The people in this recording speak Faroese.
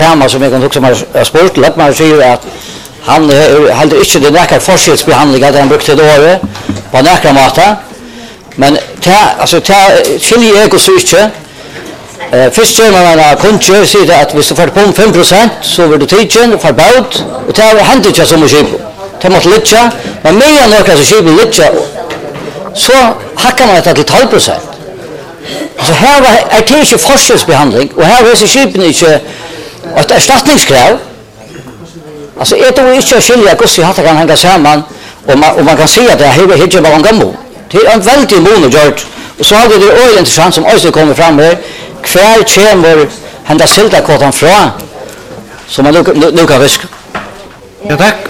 tema som jag kan också ha sport. Låt man säga att han hade inte den där forskningsbehandling att han brukte det året på näkra mata. Men skiljer jag så inte. Först ser man en kunskap säger att hvis du får på 5% så vill du tidsen för båt och det händer inte så mycket. Det måste lycka, men mer än några så skip lycka så hackar man det till 12%. Så här är det inte forskningsbehandling och här är så skipen inte ett ersättningskrav. Alltså är det inte att skilja hur så kan hänga samman och man kan se att det här är inte bara en gammal. Det är en väldigt monogjort. Och så har det öl intressant som också kommer fram här. Kvar kommer hända siltakåtan från som man nu kan viska. Ja, tack.